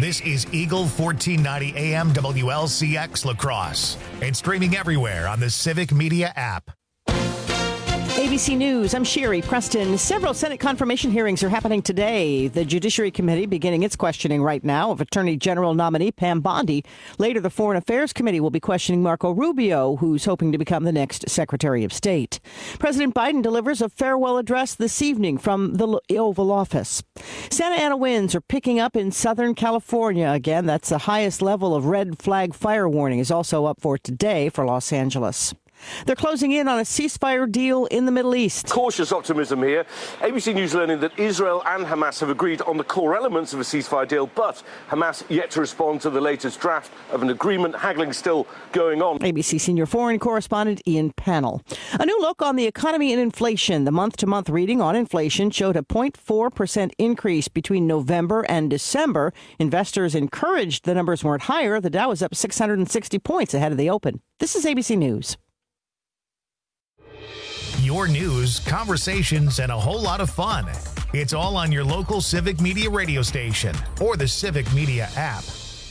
This is Eagle 1490 AM WLCX La Crosse and streaming everywhere on the Civic Media app. ABC News, I'm Sherry Preston. Several Senate confirmation hearings are happening today. The Judiciary Committee beginning its questioning right now of Attorney General nominee Pam Bondi. Later, the Foreign Affairs Committee will be questioning Marco Rubio, who's hoping to become the next Secretary of State. President Biden delivers a farewell address this evening from the Oval Office. Santa Ana winds are picking up in Southern California. Again, that's the highest level of red flag fire warning is also up for today for Los Angeles. They're closing in on a ceasefire deal in the Middle East. Cautious optimism here. ABC News learning that Israel and Hamas have agreed on the core elements of a ceasefire deal, but Hamas yet to respond to the latest draft of an agreement. Haggling still going on. ABC senior foreign correspondent Ian Pannell. A new look on the economy and inflation. The month-to-month reading on inflation showed a 0.4% increase between November and December. Investors encouraged the numbers weren't higher. The Dow was up 660 points ahead of the open. This is ABC News. Your news, conversations, and a whole lot of fun. It's all on your local Civic Media radio station or the Civic Media app.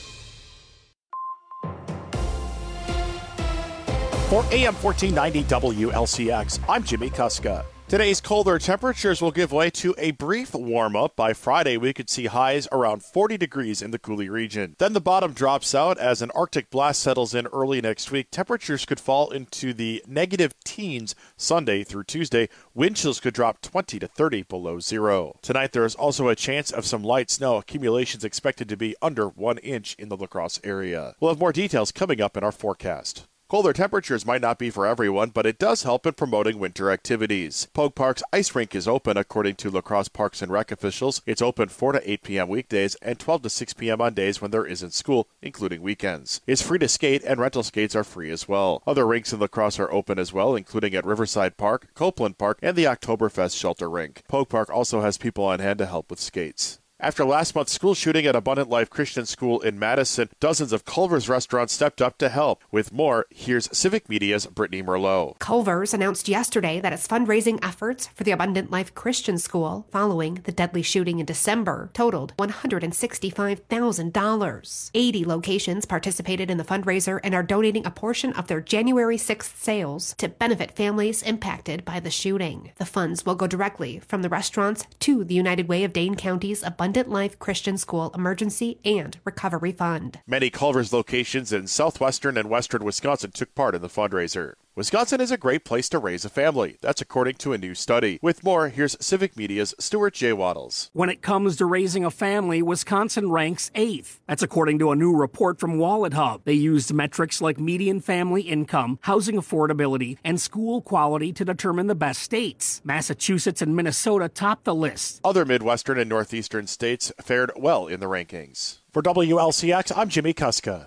For AM 1490 WLCX, I'm Jimmy Kuska. Today's colder temperatures will give way to a brief warm-up. By Friday, we could see highs around 40 degrees in the Coulee region. Then the bottom drops out as an Arctic blast settles in early next week. Temperatures could fall into the negative teens Sunday through Tuesday. Wind chills could drop 20 to 30 below zero. Tonight, there is also a chance of some light snow. Accumulations expected to be under 1 inch in the La Crosse area. We'll have more details coming up in our forecast. Colder temperatures might not be for everyone, but it does help in promoting winter activities. Pogue Park's ice rink is open, according to La Crosse Parks and Rec officials. It's open 4 to 8 p.m. weekdays and 12 to 6 p.m. on days when there isn't school, including weekends. It's free to skate, and rental skates are free as well. Other rinks in La Crosse are open as well, including at Riverside Park, Copeland Park, and the Oktoberfest Shelter Rink. Pogue Park also has people on hand to help with skates. After last month's school shooting at Abundant Life Christian School in Madison, dozens of Culver's restaurants stepped up to help. With more, here's Civic Media's Brittany Merlot. Culver's announced yesterday that its fundraising efforts for the Abundant Life Christian School following the deadly shooting in December totaled $165,000. 80 locations participated in the fundraiser and are donating a portion of their January 6th sales to benefit families impacted by the shooting. The funds will go directly from the restaurants to the United Way of Dane County's Abundant Life Christian School Emergency and Recovery Fund. Many Culver's locations in southwestern and western Wisconsin took part in the fundraiser. Wisconsin is a great place to raise a family. That's according to a new study. With more, here's Civic Media's Stuart J. Waddles. When it comes to raising a family, Wisconsin ranks 8th. That's according to a new report from Wallet Hub. They used metrics like median family income, housing affordability, and school quality to determine the best states. Massachusetts and Minnesota topped the list. Other Midwestern and Northeastern states fared well in the rankings. For WLCX, I'm Jimmy Kuska.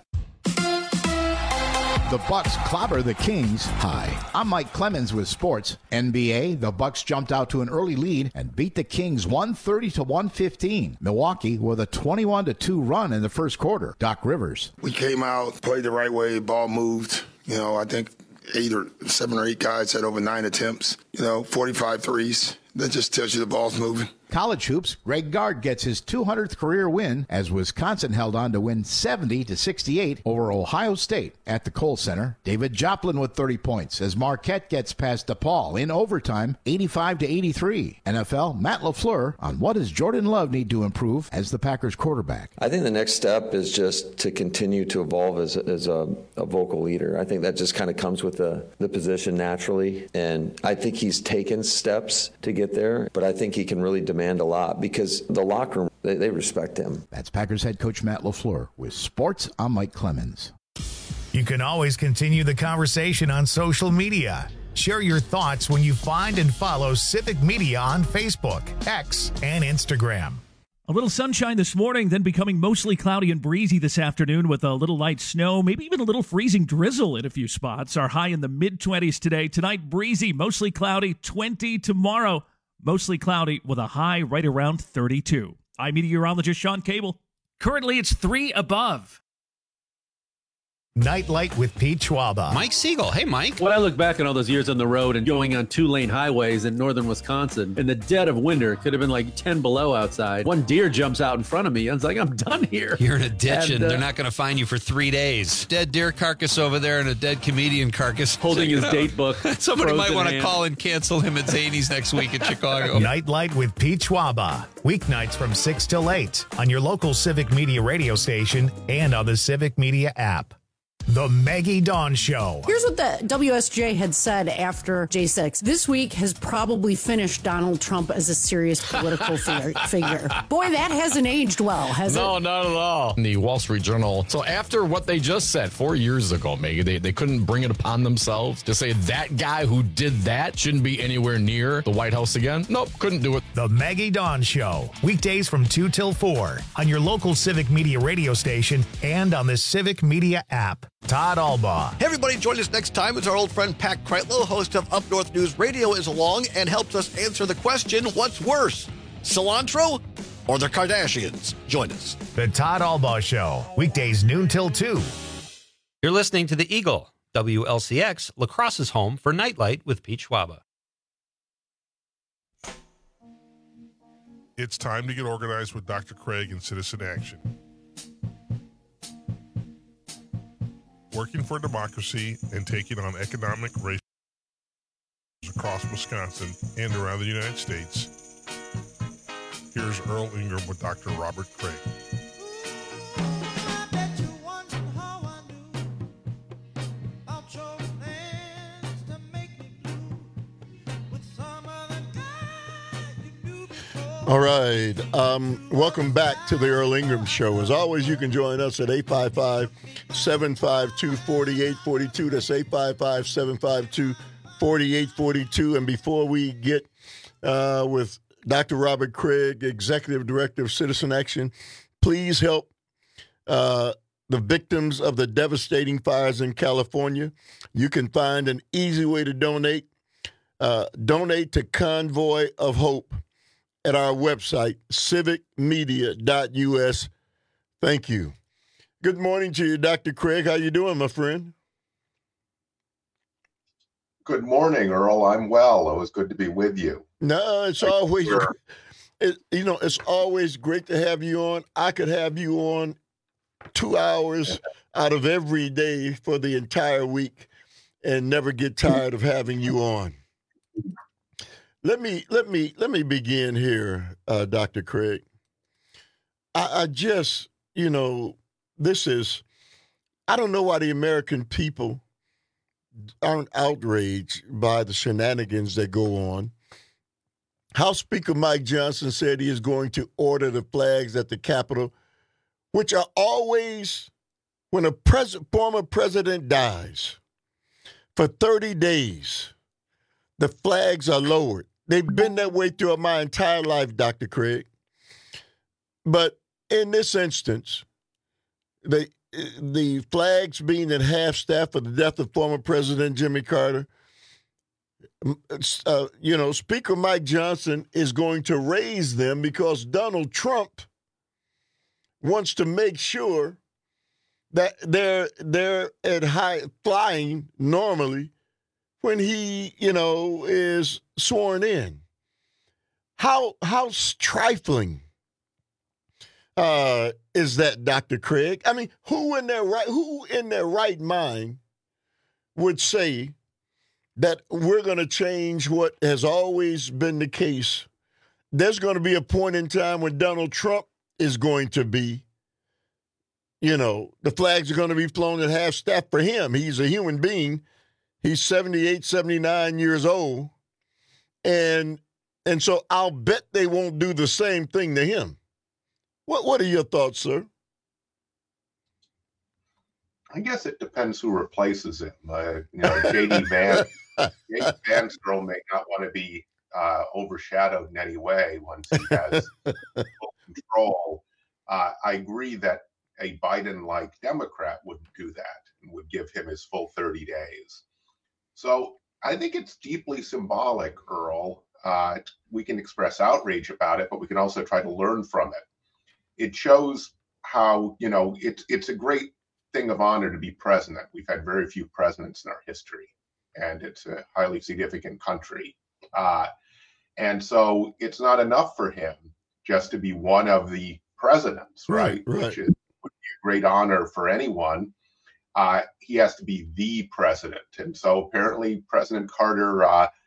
The Bucks clobber the Kings. Hi, I'm Mike Clemens with sports. NBA, the Bucks jumped out to an early lead and beat the Kings 130-115. Milwaukee with a 21-2 run in the first quarter. Doc Rivers. We came out, played the right way, ball moved. I think 7 or 8 guys had over 9 attempts. 45 threes. That just tells you the ball's moving. College hoops, Greg Gard gets his 200th career win as Wisconsin held on to win 70-68 over Ohio State at the Kohl Center. David Joplin with 30 points as Marquette gets past DePaul in overtime, 85-83. NFL, Matt LaFleur on what does Jordan Love need to improve as the Packers quarterback. I think the next step is just to continue to evolve as a vocal leader. I think that just kind of comes with the position naturally, and I think he's taken steps to get there, but I think he can really demand a lot because the locker room, they respect him. That's Packers head coach Matt LaFleur. With sports, I'm Mike Clemens. You can always continue the conversation on social media. Share your thoughts when you find and follow Civic Media on Facebook, X, and Instagram. A little sunshine this morning, then becoming mostly cloudy and breezy this afternoon with a little light snow, maybe even a little freezing drizzle in a few spots. Our high in the mid-20s today. Tonight, breezy, mostly cloudy, 20 tomorrow. Mostly cloudy with a high right around 32. I'm meteorologist Sean Cable. Currently, it's 3 above. Nightlight with Pete Schwaba. Mike Siegel. Hey, Mike. When I look back on all those years on the road and going on 2-lane highways in northern Wisconsin, in the dead of winter, it could have been like 10 below outside. One deer jumps out in front of me. I was like, I'm done here. You're in a ditch and they're not going to find you for 3 days. Dead deer carcass over there and a dead comedian carcass. Holding his date book. Somebody might want to call and cancel him at Zany's next week in Chicago. Nightlight with Pete Schwaba. Weeknights from 6 till 8 on your local Civic Media radio station and on the Civic Media app. The Maggie Dawn Show. Here's what the WSJ had said after J6. This week has probably finished Donald Trump as a serious political figure. Boy, that hasn't aged well, has it? No, not at all. In the Wall Street Journal. So after what they just said 4 years ago, Maggie, they couldn't bring it upon themselves to say that guy who did that shouldn't be anywhere near the White House again. Nope, couldn't do it. The Maggie Dawn Show. Weekdays from 2 till 4 on your local Civic Media radio station and on the Civic Media app. Todd Albaugh. Hey, everybody, join us next time as our old friend Pat Kreitlow, host of Up North News Radio, is along and helps us answer the question, what's worse, cilantro or the Kardashians? Join us. The Todd Albaugh Show. Weekdays noon till 2. You're listening to The Eagle, WLCX, La Crosse's home for Nightlight with Pete Schwaba. It's time to get organized with Dr. Craig and Citizen Action. Working for democracy and taking on economic race across Wisconsin and around the United States. Here's Earl Ingram with Dr. Robert Craig. All right. Welcome back to the Earl Ingram Show. As always, you can join us at 855-752-4842. That's 855-752-4842. And before we get with Dr. Robert Craig, Executive Director of Citizen Action, please help the victims of the devastating fires in California. You can find an easy way to donate. Donate to Convoy of Hope at our website, civicmedia.us. Thank you. Good morning to you, Dr. Craig. How you doing, my friend? Good morning, Earl. I'm well. It was good to be with you. No, it's always, it's always great to have you on. I could have you on 2 hours out of every day for the entire week and never get tired of having you on. Let me begin here, Dr. Craig. I just, this is, I don't know why the American people aren't outraged by the shenanigans that go on. House Speaker Mike Johnson said he is going to order the flags at the Capitol, which are always, when a former president dies, for 30 days, the flags are lowered. They've been that way throughout my entire life, Dr. Craig. But in this instance, the flags being at half-staff for the death of former President Jimmy Carter, Speaker Mike Johnson is going to raise them because Donald Trump wants to make sure that they're at high flying normally when he, is sworn in. How trifling is that, Dr. Craig? I mean, who in their right mind would say that we're going to change what has always been the case? There's going to be a point in time when Donald Trump is going to be, the flags are going to be flown at half-staff for him. He's a human being. He's 78, 79 years old. And so I'll bet they won't do the same thing to him. What are your thoughts, sir? I guess it depends who replaces him. J.D. Vance girl may not want to be overshadowed in any way once he has full control. I agree that a Biden-like Democrat wouldn't do that and would give him his full 30 days. So I think it's deeply symbolic, Earl. We can express outrage about it, but we can also try to learn from it. It shows how, it's a great thing of honor to be president. We've had very few presidents in our history, and it's a highly significant country. And so it's not enough for him just to be one of the presidents, right? Which would be a great honor for anyone. He has to be the president. And so apparently President Carter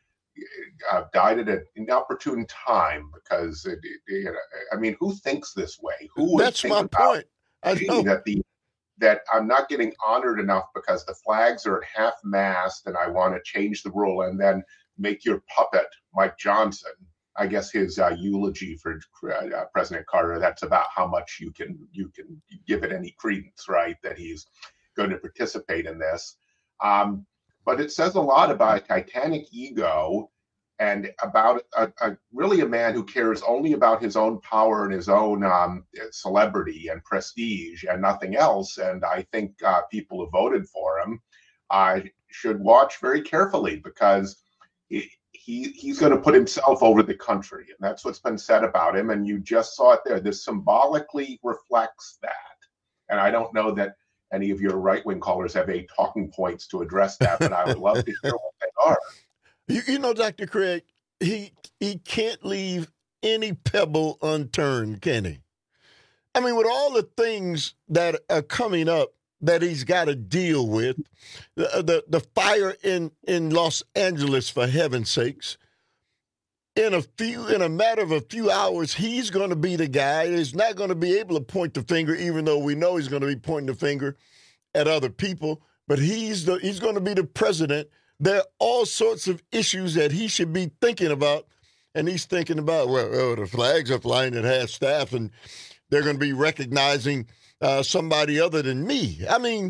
died at an inopportune time because, I mean, who thinks this way? Who would That's think my about point. I know. that I'm not getting honored enough because the flags are at half-mast and I want to change the rule and then make your puppet Mike Johnson. I guess his eulogy for President Carter, that's about how much you can give it any credence, right, that he's going to participate in this. But it says a lot about a titanic ego and about really a man who cares only about his own power and his own celebrity and prestige and nothing else. And I think people who voted for him should watch very carefully because he's going to put himself over the country. And that's what's been said about him. And you just saw it there. This symbolically reflects that. And I don't know that any of your right-wing callers have any talking points to address that, but I would love to hear what they are. You know, Dr. Craig, he can't leave any pebble unturned, can he? I mean, with all the things that are coming up that he's got to deal with, the fire in Los Angeles, for heaven's sakes, in a matter of a few hours, he's going to be the guy. He's not going to be able to point the finger, even though we know he's going to be pointing the finger at other people. But he's going to be the president. There are all sorts of issues that he should be thinking about, and he's thinking about, well, the flags are flying at half-staff, and they're going to be recognizing somebody other than me. I mean,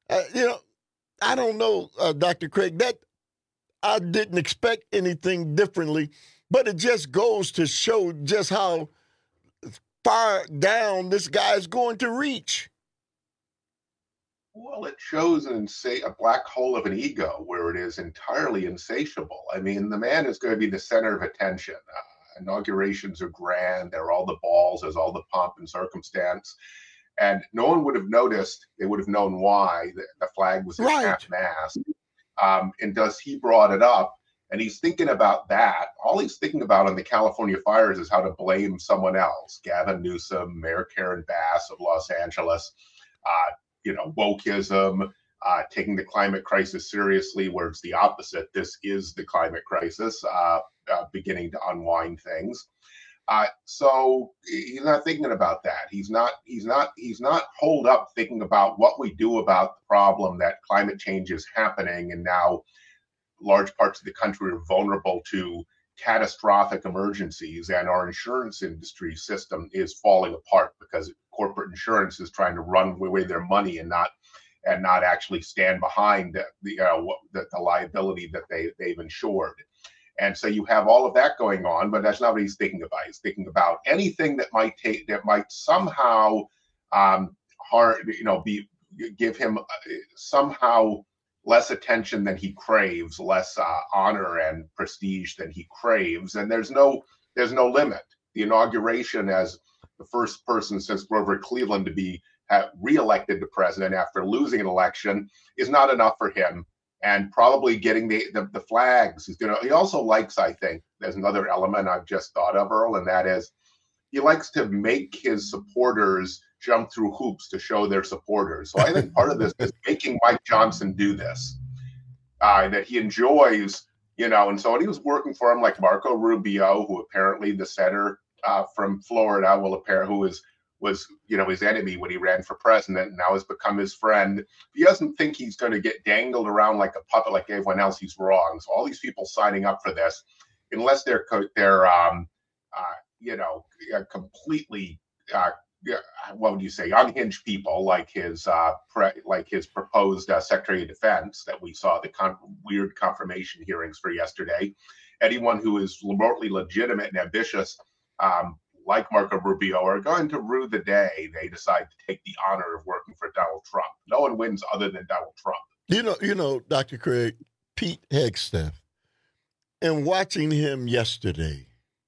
I don't know, Dr. Craig, that I didn't expect anything differently. But it just goes to show just how far down this guy's going to reach. Well, it shows a black hole of an ego where it is entirely insatiable. I mean, the man is going to be the center of attention. Inaugurations are grand. There are all the balls. There's all the pomp and circumstance. And no one would have noticed. They would have known why the flag was at half-mast. And thus he brought it up. And he's thinking about that. All he's thinking about on the California fires is how to blame someone else. Gavin Newsom, Mayor Karen Bass of Los Angeles, wokeism, taking the climate crisis seriously, where it's the opposite. This is the climate crisis, beginning to unwind things. So he's not thinking about that. He's not holed up thinking about what we do about the problem that climate change is happening, and now large parts of the country are vulnerable to catastrophic emergencies, and our insurance industry system is falling apart because corporate insurance is trying to run away their money and not actually stand behind the liability that they've insured. And so you have all of that going on, but that's not what he's thinking about. He's thinking about anything that might somehow give him somehow less attention than he craves, less honor and prestige than he craves, and there's no limit. The inauguration as the first person since Grover Cleveland to be reelected to president after losing an election is not enough for him, and probably getting the flags. He also likes, I think, there's another element I've just thought of, Earl, and that is he likes to make his supporters jump through hoops to show their supporters. So I think part of this is making Mike Johnson do this, that he enjoys, and so when he was working for him, like Marco Rubio, who apparently the senator from Florida who was his enemy when he ran for president and now has become his friend. He doesn't think he's going to get dangled around like a puppet like everyone else. He's wrong. So all these people signing up for this, unless they're completely what would you say, unhinged people like his proposed Secretary of Defense that we saw the weird confirmation hearings for yesterday. Anyone who is remotely legitimate and ambitious, like Marco Rubio, are going to rue the day they decide to take the honor of working for Donald Trump. No one wins other than Donald Trump. You know, Dr. Craig, Pete Hegseth, and watching him yesterday,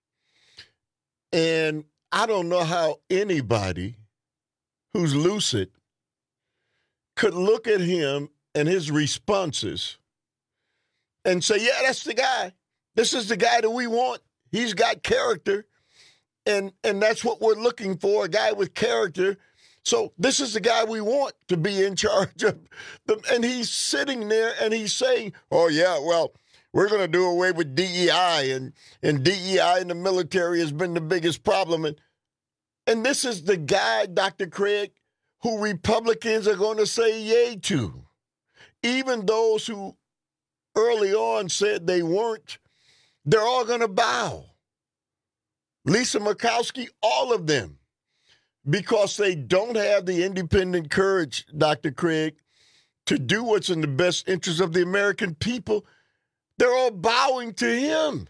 and I don't know how anybody who's lucid could look at him and his responses and say, yeah, that's the guy. This is the guy that we want. He's got character, and that's what we're looking for, a guy with character. So this is the guy we want to be in charge of them. And he's sitting there and he's saying, oh, yeah, well, we're going to do away with DEI, and DEI in the military has been the biggest problem. And this is the guy, Dr. Craig, who Republicans are going to say yay to. Even those who early on said they weren't, they're all going to bow. Lisa Murkowski, all of them, because they don't have the independent courage, Dr. Craig, to do what's in the best interest of the American people. They're all bowing to him.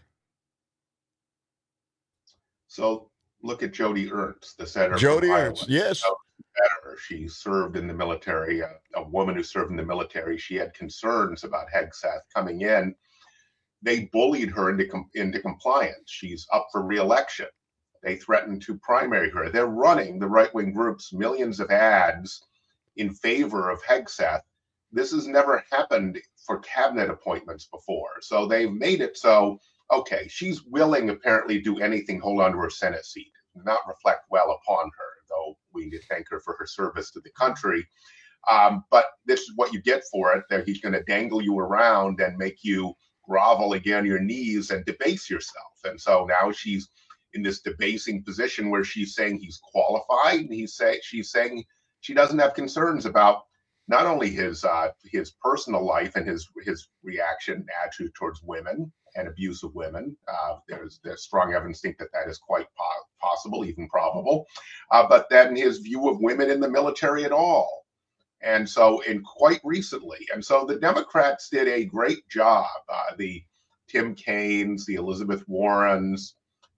So look at Jody Ernst, the senator. Jody Ernst, yes. She served in the military, a woman who served in the military. She had concerns about Hegseth coming in. They bullied her into compliance. She's up for re-election. They threatened to primary her. They're running, the right-wing groups, millions of ads in favor of Hegseth. This has never happened for cabinet appointments before. So they've made it so, okay, she's willing apparently to do anything, hold on to her Senate seat, not reflect well upon her, though we need to thank her for her service to the country. But this is what you get for it, that he's going to dangle you around and make you grovel again on your knees and debase yourself. And so now she's in this debasing position where she's saying he's qualified, and she's saying she doesn't have concerns about not only his personal life and his reaction, attitude towards women and abuse of women. There's strong evidence to think that is quite possible, even probable. But then his view of women in the military at all. And so, quite recently, and so the Democrats did a great job. The Tim Kaines, the Elizabeth Warrens,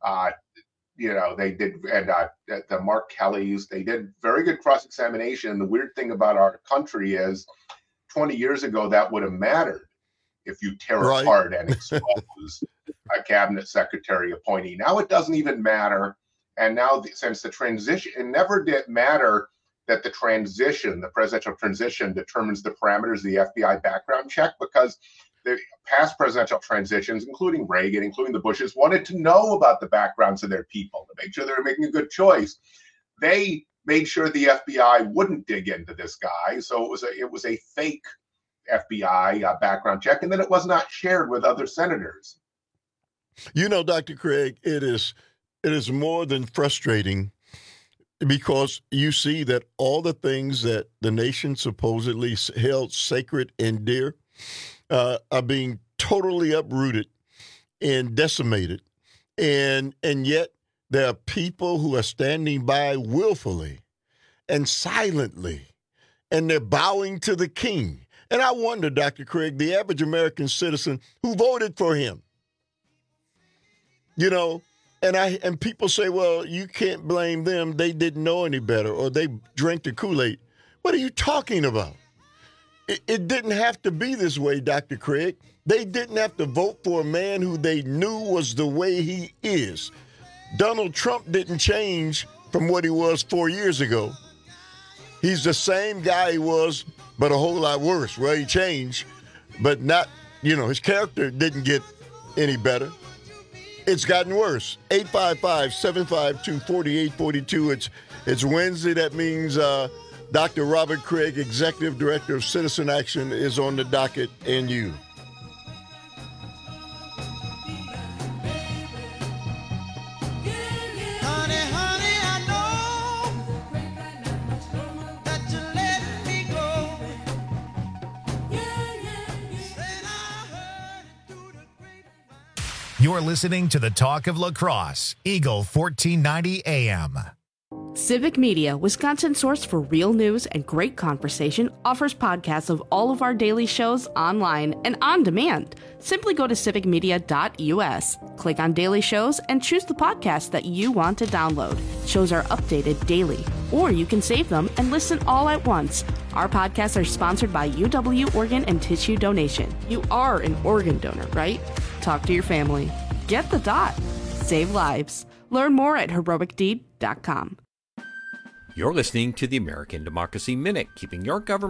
they did, and the Mark Kellys, they did very good cross-examination. And the weird thing about our country is 20 years ago, that would have mattered if you tear apart and expose a cabinet secretary appointee. Now it doesn't even matter. And now, since the transition, it never did matter that the presidential transition determines the parameters of the FBI background check, because the past presidential transitions, including Reagan, including the Bushes, wanted to know about the backgrounds of their people to make sure they were making a good choice. They made sure the FBI wouldn't dig into this guy, so it was a fake FBI background check, and then it was not shared with other senators. You know, Dr. Craig, it is more than frustrating, because you see that all the things that the nation supposedly held sacred and dear are being totally uprooted and decimated. And yet there are people who are standing by willfully and silently, and they're bowing to the king. And I wonder, Dr. Craig, the average American citizen who voted for him, and people say, well, you can't blame them. They didn't know any better, or they drank the Kool-Aid. What are you talking about? It didn't have to be this way, Dr. Craig. They didn't have to vote for a man who they knew was the way he is. Donald Trump didn't change from what he was 4 years ago. He's the same guy he was, but a whole lot worse. Well, he changed, but not, his character didn't get any better. It's gotten worse. 855-752-4842. It's Wednesday. That means Dr. Robert Craig, Executive Director of Citizen Action, is on the docket, and you. You're listening to the Talk of La Crosse, Eagle 1490 AM. Civic Media, Wisconsin's source for real news and great conversation, offers podcasts of all of our daily shows online and on demand. Simply go to civicmedia.us, click on daily shows, and choose the podcast that you want to download. Shows are updated daily, or you can save them and listen all at once. Our podcasts are sponsored by UW Organ and Tissue Donation. You are an organ donor, right? Talk to your family. Get the dot. Save lives. Learn more at heroicdeed.com. You're listening to the American Democracy Minute, keeping your government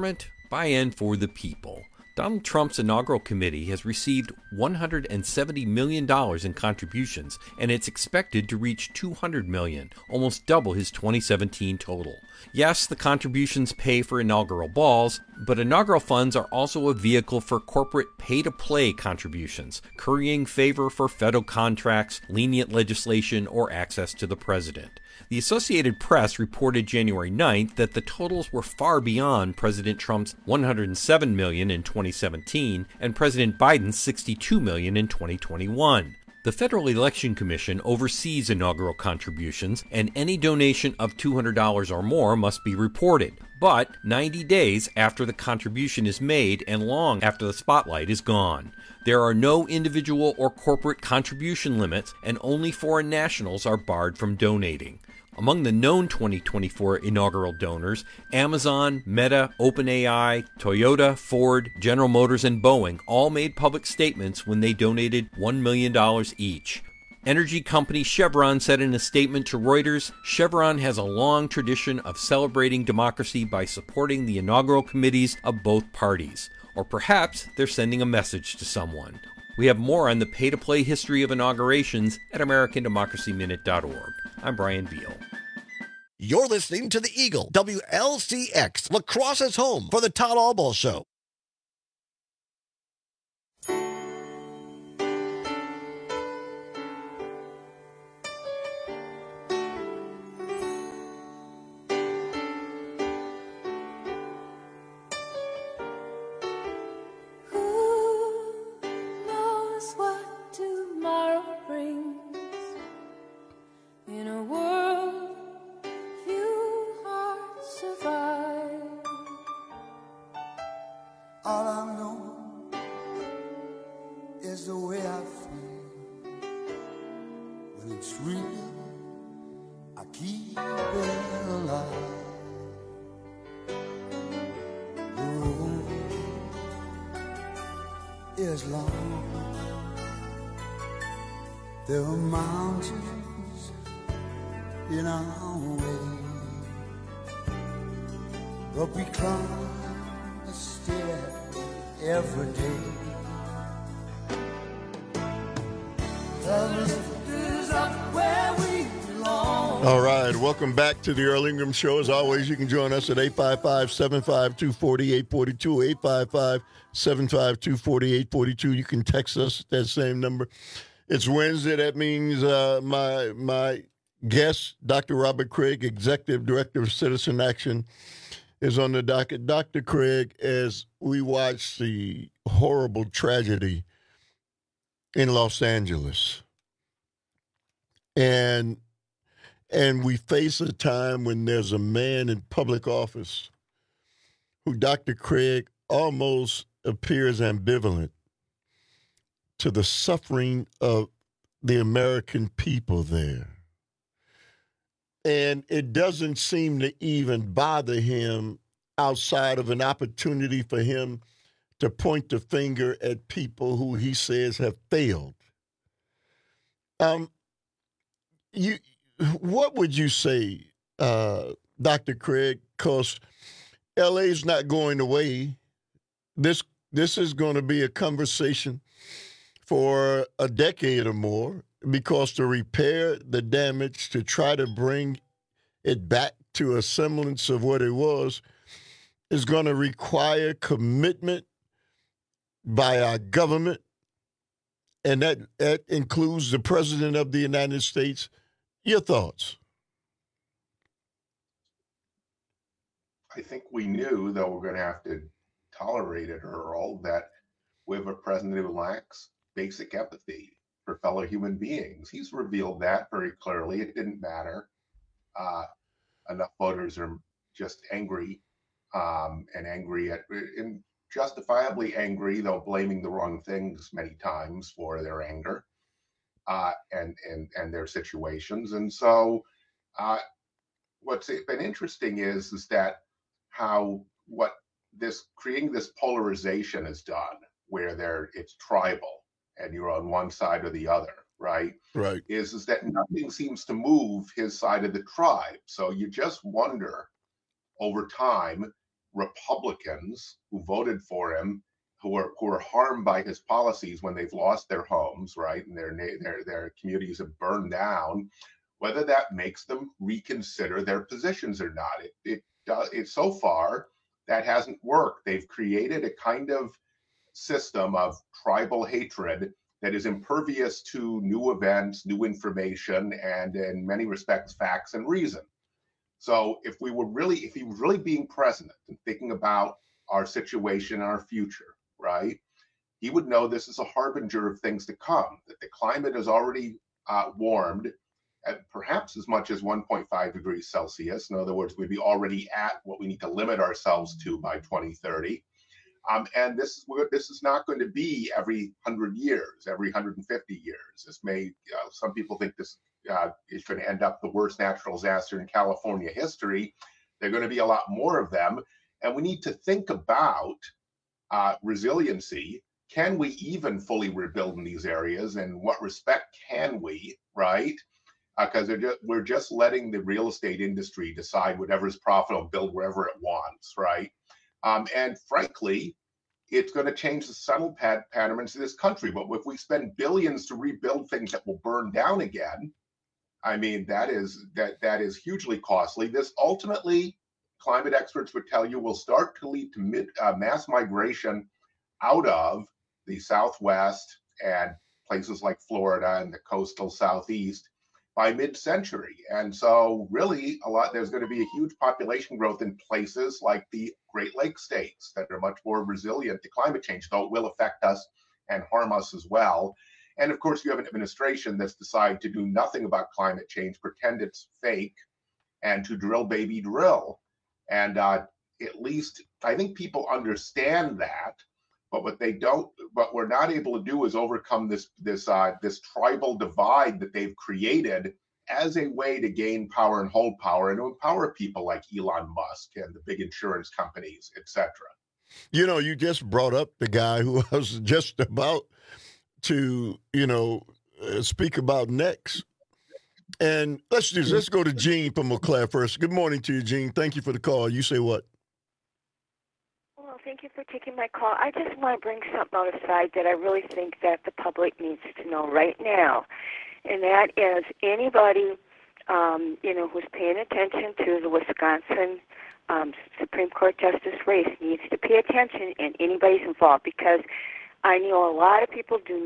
by and for the people. Donald Trump's inaugural committee has received $170 million in contributions, and it's expected to reach $200 million, almost double his 2017 total. Yes, the contributions pay for inaugural balls, but inaugural funds are also a vehicle for corporate pay-to-play contributions, currying favor for federal contracts, lenient legislation, or access to the president. The Associated Press reported January 9th that the totals were far beyond President Trump's $107 million in 2017 and President Biden's $62 million in 2021. The Federal Election Commission oversees inaugural contributions, and any donation of $200 or more must be reported, but 90 days after the contribution is made and long after the spotlight is gone. There are no individual or corporate contribution limits, and only foreign nationals are barred from donating. Among the known 2024 inaugural donors, Amazon, Meta, OpenAI, Toyota, Ford, General Motors, and Boeing all made public statements when they donated $1 million each. Energy company Chevron said in a statement to Reuters, Chevron has a long tradition of celebrating democracy by supporting the inaugural committees of both parties. Or perhaps they're sending a message to someone. We have more on the pay-to-play history of inaugurations at AmericanDemocracyMinute.org. I'm Brian Beal. You're listening to the Eagle, WLCX, La Crosse's home for the Todd Albaugh Show. All I know is the way I feel. When it's real, I keep it alive. The road is long. There are mountains in our way, but we climb a stair every day. All right, welcome back to the Earl Ingram Show. As always, you can join us at 855-752-4842, 855-752-4842. You can text us at that same number. It's Wednesday. That means my guest, Dr. Robert Craig, Executive Director of Citizen Action, is on the docket. Dr. Craig, as we watch the horrible tragedy in Los Angeles, and we face a time when there's a man in public office who Dr. Craig almost appears ambivalent to the suffering of the American people there. And it doesn't seem to even bother him outside of an opportunity for him to point the finger at people who he says have failed. What would you say, Dr. Craig? Because LA's not going away. This is going to be a conversation for a decade or more, because to repair the damage, to try to bring it back to a semblance of what it was, is going to require commitment by our government, and that includes the President of the United States. Your thoughts? I think we knew, though we're going to have to tolerate it, Earl, that we have a president who lacks basic empathy for fellow human beings. He's revealed that very clearly. It didn't matter. Enough voters are just angry and justifiably angry, though blaming the wrong things many times for their anger and their situations. And so what's been interesting is that what creating this polarization has done, where it's tribal and you're on one side or the other, right? Right. Is that nothing seems to move his side of the tribe. So you just wonder over time, Republicans who voted for him, who are harmed by his policies when they've lost their homes, right, and their communities have burned down, whether that makes them reconsider their positions or not. It so far that hasn't worked. They've created a kind of system of tribal hatred that is impervious to new events, new information, and in many respects, facts and reason. So if he was really being president and thinking about our situation and our future, right, he would know this is a harbinger of things to come, that the climate has already warmed at perhaps as much as 1.5 degrees Celsius. In other words, we'd be already at what we need to limit ourselves to by 2030. And this is not going to be every 100 years, every 150 years. This may, some people think this is going to end up the worst natural disaster in California history. There are going to be a lot more of them. And we need to think about resiliency. Can we even fully rebuild in these areas? And what respect can we, right? Because we're just letting the real estate industry decide whatever's profitable, build wherever it wants, right? And frankly, it's going to change the settled patterns of this country. But if we spend billions to rebuild things that will burn down again, I mean, that is hugely costly. This ultimately, climate experts would tell you, will start to lead to mass migration out of the Southwest and places like Florida and the coastal Southeast by mid-century. And so really there's going to be a huge population growth in places like the Great Lakes states that are much more resilient to climate change, though it will affect us and harm us as well. And of course, you have an administration that's decided to do nothing about climate change, pretend it's fake, and to drill, baby, drill. And at least I think people understand that, but what we're not able to do is overcome this tribal divide that they've created as a way to gain power and hold power and to empower people like Elon Musk and the big insurance companies, etc. You know, you just brought up the guy who I was just about to, speak about next. And let's do this. Let's go to Gene from Eau Claire first. Good morning to you, Gene. Thank you for the call. You say what? Well, thank you for taking my call. I just want to bring something out aside that I really think that the public needs to know right now. And that is anybody, who's paying attention to the Wisconsin Supreme Court Justice race needs to pay attention, and anybody's involved, because I know a lot of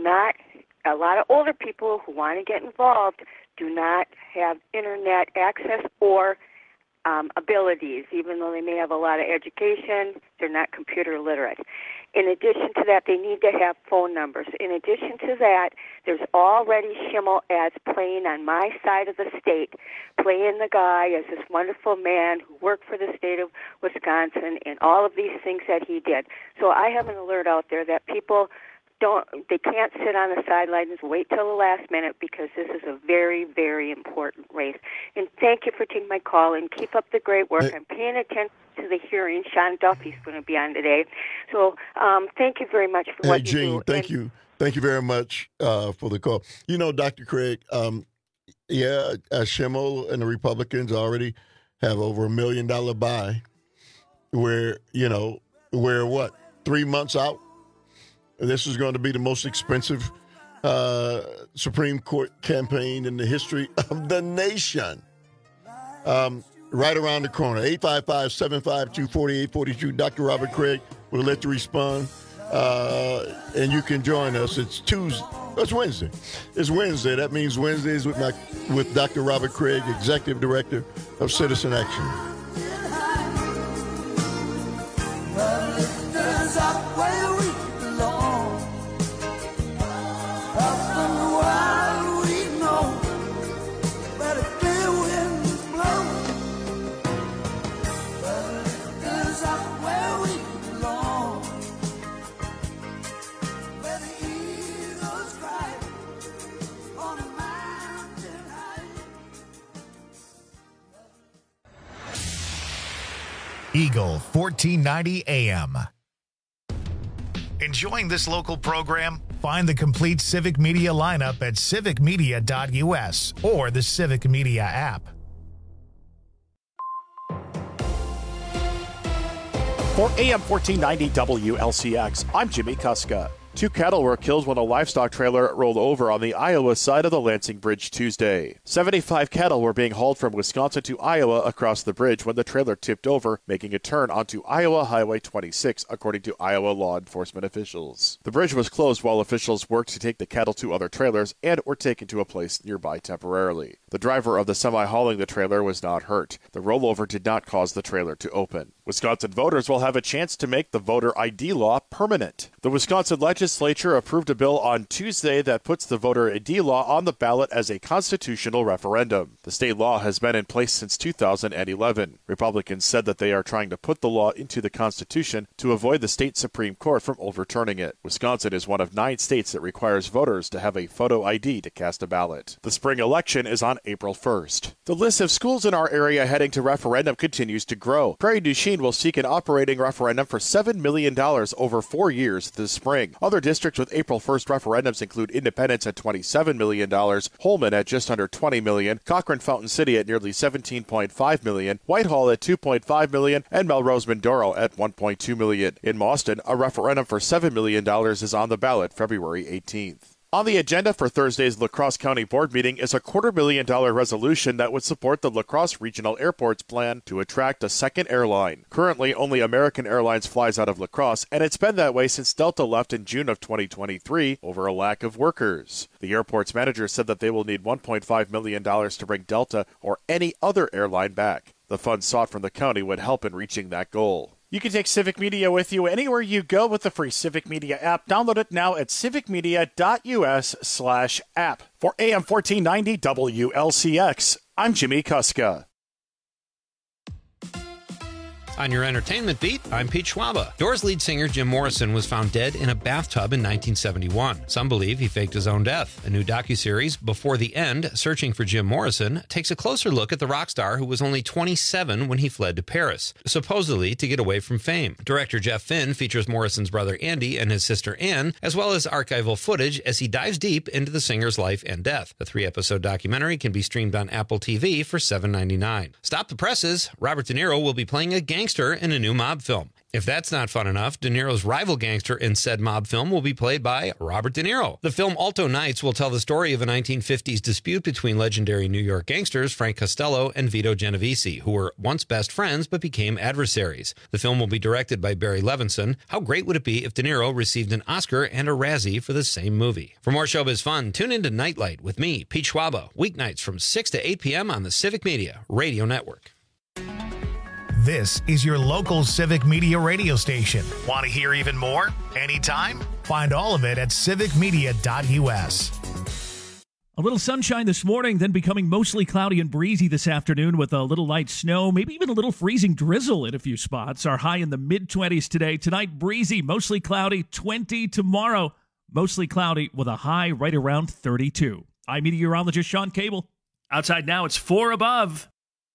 older people who want to get involved do not have internet access or abilities. Even though they may have a lot of education, they're not computer literate. In addition to that, they need to have phone numbers. In addition to that, there's already Schimmel ads playing on my side of the state, playing the guy as this wonderful man who worked for the state of Wisconsin and all of these things that he did. So I have an alert out there that people they can't sit on the sidelines and wait till the last minute, because this is a very, very important race. And thank you for taking my call, and keep up the great work. I'm paying attention to the hearing. Sean Duffy's going to be on today. So thank you very much for what you Gene, do. Thank you. Thank you very much for the call. Dr. Craig, Schimmel and the Republicans already have over $1 million buy where 3 months out, this is going to be the most expensive Supreme Court campaign in the history of the nation. Right around the corner, 855-752-4842. Dr. Robert Craig will let you respond, and you can join us. It's Tuesday. It's Wednesday. It's Wednesday. That means Wednesdays with Dr. Robert Craig, Executive Director of Citizen Action. Eagle 1490 AM. Enjoying this local program? Find the complete Civic Media lineup at civicmedia.us or the Civic Media app. For AM 1490 WLCX, I'm Jimmy Kuska. 2 cattle were killed when a livestock trailer rolled over on the Iowa side of the Lansing Bridge Tuesday. 75 cattle were being hauled from Wisconsin to Iowa across the bridge when the trailer tipped over, making a turn onto Iowa Highway 26, according to Iowa law enforcement officials. The bridge was closed while officials worked to take the cattle to other trailers and were taken to a place nearby temporarily. The driver of the semi hauling the trailer was not hurt. The rollover did not cause the trailer to open. Wisconsin voters will have a chance to make the voter ID law permanent. The Wisconsin legislature approved a bill on Tuesday that puts the voter ID law on the ballot as a constitutional referendum. The state law has been in place since 2011. Republicans said that they are trying to put the law into the Constitution to avoid the state Supreme Court from overturning it. Wisconsin is one of 9 states that requires voters to have a photo ID to cast a ballot. The spring election is on April 1st. The list of schools in our area heading to referendum continues to grow. Prairie du Chien will seek an operating referendum for $7 million over 4 years this spring. Other districts with April 1st referendums include Independence at $27 million, Holman at just under $20 million, Cochrane Fountain City at nearly $17.5 million, Whitehall at $2.5 million, and Melrose Mindoro at $1.2 million. In Mauston, a referendum for $7 million is on the ballot February 18th. On the agenda for Thursday's La Crosse County Board meeting is a $250,000 resolution that would support the La Crosse Regional Airport's plan to attract a second airline. Currently, only American Airlines flies out of La Crosse, and it's been that way since Delta left in June of 2023 over a lack of workers. The airport's manager said that they will need $1.5 million to bring Delta or any other airline back. The funds sought from the county would help in reaching that goal. You can take Civic Media with you anywhere you go with the free Civic Media app. Download it now at civicmedia.us/app. For AM 1490 WLCX, I'm Jimmy Kuska. On your entertainment beat, I'm Pete Schwaba. Doors lead singer Jim Morrison was found dead in a bathtub in 1971. Some believe he faked his own death. A new docuseries, Before the End, Searching for Jim Morrison, takes a closer look at the rock star who was only 27 when he fled to Paris, supposedly to get away from fame. Director Jeff Finn features Morrison's brother Andy and his sister Ann, as well as archival footage as he dives deep into the singer's life and death. The 3-episode documentary can be streamed on Apple TV for $7.99. Stop the presses. Robert De Niro will be playing a gangster in a new mob film. If that's not fun enough, De Niro's rival gangster in said mob film will be played by Robert De Niro. The film Alto Nights will tell the story of a 1950s dispute between legendary New York gangsters Frank Costello and Vito Genovese, who were once best friends but became adversaries. The film will be directed by Barry Levinson. How great would it be if De Niro received an Oscar and a Razzie for the same movie? For more showbiz fun, tune into Nightlight with me, Pete Schwaba, weeknights from 6 to 8 p.m. on the Civic Media Radio Network. This is your local Civic Media radio station. Want to hear even more? Anytime? Find all of it at civicmedia.us. A little sunshine this morning, then becoming mostly cloudy and breezy this afternoon with a little light snow, maybe even a little freezing drizzle in a few spots. Our high in the mid-20s today. Tonight, breezy, mostly cloudy, 20 tomorrow. Mostly cloudy with a high right around 32. I'm meteorologist Sean Cable. Outside now, it's 4 above.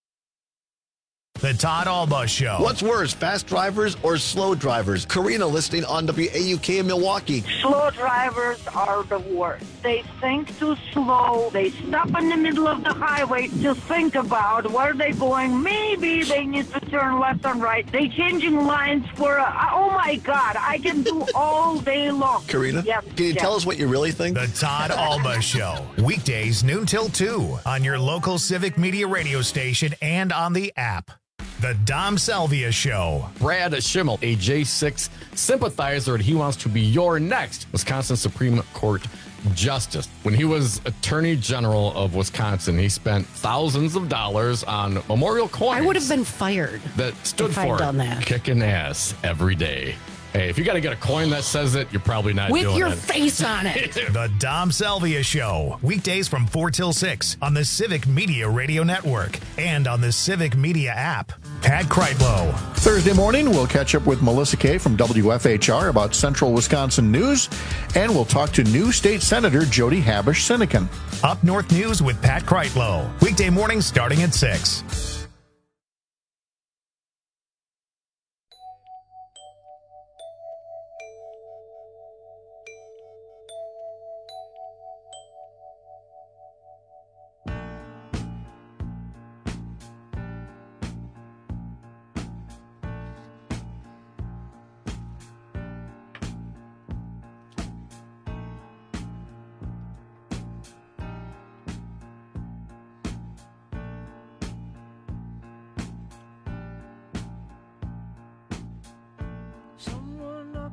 The Todd Alba Show. What's worse, fast drivers or slow drivers? Karina listening on WAUK in Milwaukee. Slow drivers are the worst. They think too slow. They stop in the middle of the highway to think about where they're going. Maybe they need to turn left and right. They changing lines for oh my God, I can do all day long. Karina, can you tell us what you really think? The Todd Alba Show. Weekdays noon till 2 on your local Civic Media radio station and on the app. The Dom Salvia Show. Brad Schimmel, a J6 sympathizer, and he wants to be your next Wisconsin Supreme Court Justice. When he was Attorney General of Wisconsin, he spent thousands of dollars on memorial coins. I would have been fired. That stood if I'd for done that. kicking ass every day. Hey, if you got to get a coin that says it, you're probably not doing it. With your face on it. The Dom Salvia Show. Weekdays from 4 till 6 on the Civic Media Radio Network and on the Civic Media app. Pat Kreitlow. Thursday morning, we'll catch up with Melissa Kay from WFHR about Central Wisconsin news, and we'll talk to new state senator Jody Habush-Sinekin. Up North News with Pat Kreitlow. Weekday mornings starting at 6.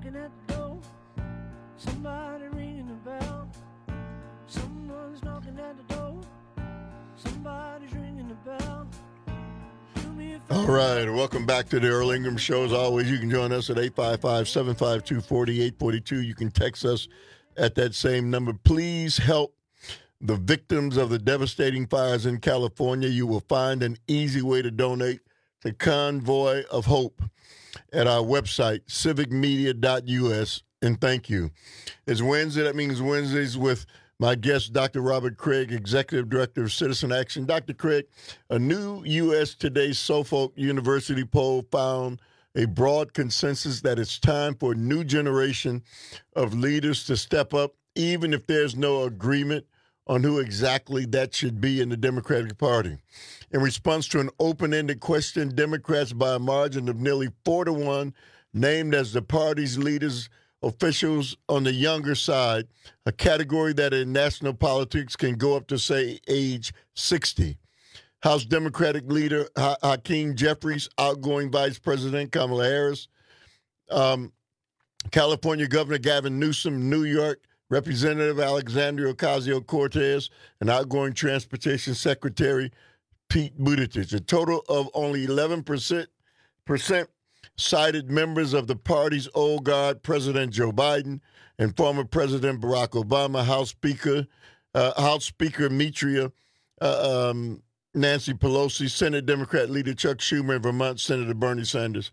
knocking at the door. Somebody ringing the bell. Someone's knocking at the door. Somebody's ringing the bell. All right, welcome back to the Earl Ingram Show. As always, you can join us at 855-752-4842. You can text us at that same number. Please help the victims of the devastating fires in California. You will find an easy way to donate to Convoy of Hope at our website, civicmedia.us. And thank you. It's Wednesday. That means Wednesdays with my guest, Dr. Robert Craig, Executive Director of Citizen Action. Dr. Craig, a new U.S. Today Suffolk University poll found a broad consensus that it's time for a new generation of leaders to step up, even if there's no agreement on who exactly that should be in the Democratic Party. In response to an open-ended question, Democrats, by a margin of nearly 4-1, named as the party's leaders officials on the younger side, a category that in national politics can go up to, say, age 60. House Democratic leader Hakeem Jeffries, outgoing Vice President Kamala Harris, California Governor Gavin Newsom, New York Representative Alexandria Ocasio-Cortez, and outgoing Transportation Secretary Pete Buttigieg. A total of only 11% cited members of the party's old guard, President Joe Biden and former President Barack Obama, House Speaker Mitria, Nancy Pelosi, Senate Democrat leader Chuck Schumer, and Vermont Senator Bernie Sanders.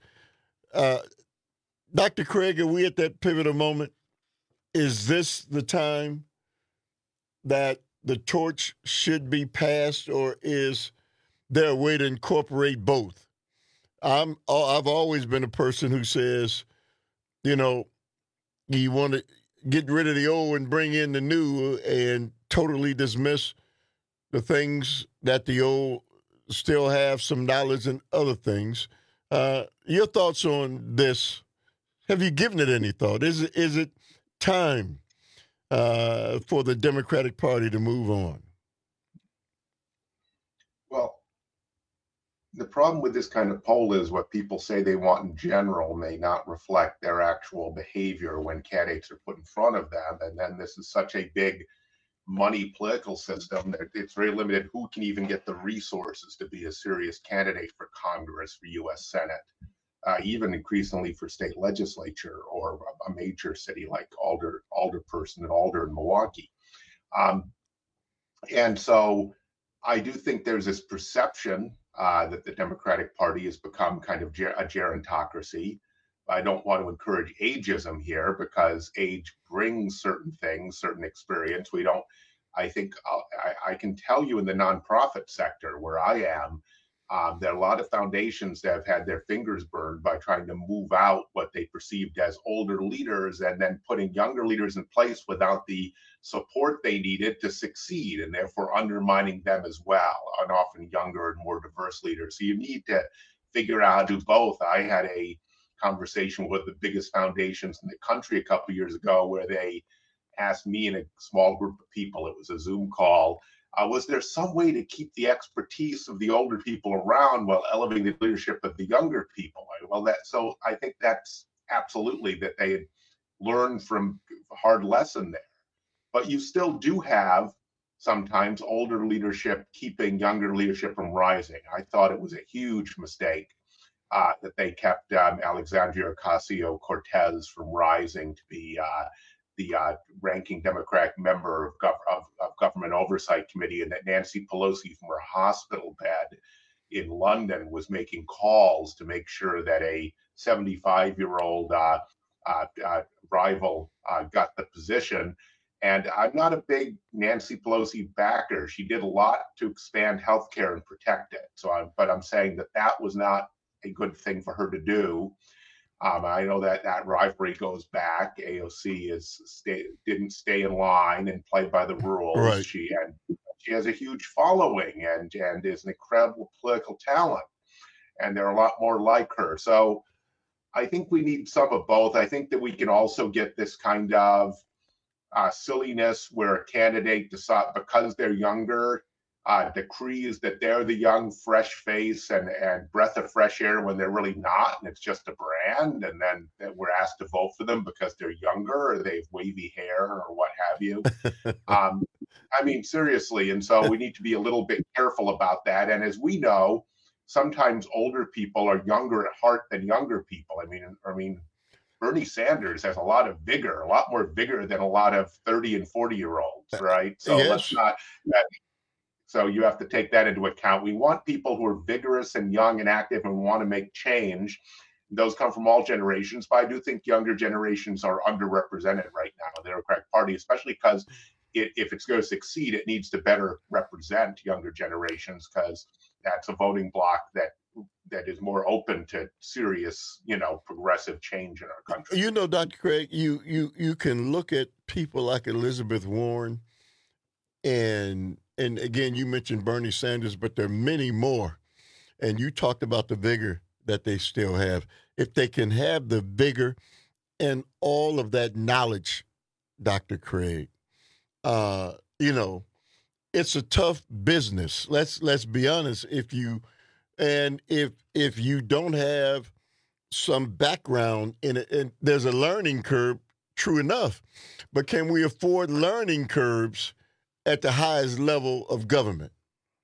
Dr. Craig, are we at that pivotal moment? Is this the time that the torch should be passed, or is there a way to incorporate both? I've always been a person who says, you want to get rid of the old and bring in the new and totally dismiss the things that the old still have some knowledge and other things. Your thoughts on this? Have you given it any thought? Is it time for the Democratic Party to move on? Well, the problem with this kind of poll is what people say they want in general may not reflect their actual behavior when candidates are put in front of them. And then this is such a big money political system that it's very limited who can even get the resources to be a serious candidate for Congress, for U.S. Senate, even increasingly for state legislature or a major city like Alderperson and Alder in Milwaukee. And so I do think there's this perception that the Democratic Party has become kind of a gerontocracy. I don't want to encourage ageism here because age brings certain things, certain experience. I think I can tell you in the nonprofit sector where I am, there are a lot of foundations that have had their fingers burned by trying to move out what they perceived as older leaders and then putting younger leaders in place without the support they needed to succeed, and therefore undermining them as well, and often younger and more diverse leaders. So you need to figure out how to do both. I had a conversation with the biggest foundations in the country a couple of years ago where they asked me and a small group of people, it was a Zoom call, was there some way to keep the expertise of the older people around while elevating the leadership of the younger people? So I think that's absolutely that they had learned from a hard lesson there. But you still do have sometimes older leadership keeping younger leadership from rising. I thought it was a huge mistake that they kept Alexandria Ocasio-Cortez from rising to be the ranking Democratic member of Government Oversight Committee, and that Nancy Pelosi from her hospital bed in London was making calls to make sure that a 75-year-old rival got the position. And I'm not a big Nancy Pelosi backer. She did a lot to expand healthcare and protect it. But I'm saying that was not a good thing for her to do. I know that rivalry goes back. AOC didn't stay in line and play by the rules. Right. She has a huge following and is an incredible political talent. And there are a lot more like her. So I think we need some of both. I think that we can also get this kind of silliness where a candidate decides because they're younger, decrees that they're the young, fresh face and breath of fresh air when they're really not, and it's just a brand, and then we're asked to vote for them because they're younger or they have wavy hair or what have you. I mean, seriously, and so we need to be a little bit careful about that. And as we know, sometimes older people are younger at heart than younger people. I mean, Bernie Sanders has a lot of vigor, a lot more vigor than a lot of 30 and 40-year-olds, right? So let's not. So you have to take that into account. We want people who are vigorous and young and active and want to make change. Those come from all generations, but I do think younger generations are underrepresented right now in the Democratic Party, especially because if it's going to succeed, it needs to better represent younger generations, because that's a voting bloc that is more open to serious, progressive change in our country. Dr. Craig, you can look at people like Elizabeth Warren, and again, you mentioned Bernie Sanders, but there are many more. And you talked about the vigor that they still have. If they can have the vigor and all of that knowledge, Dr. Craig, it's a tough business. Let's be honest. If you don't have some background in it, and there's a learning curve, true enough, but can we afford learning curves at the highest level of government?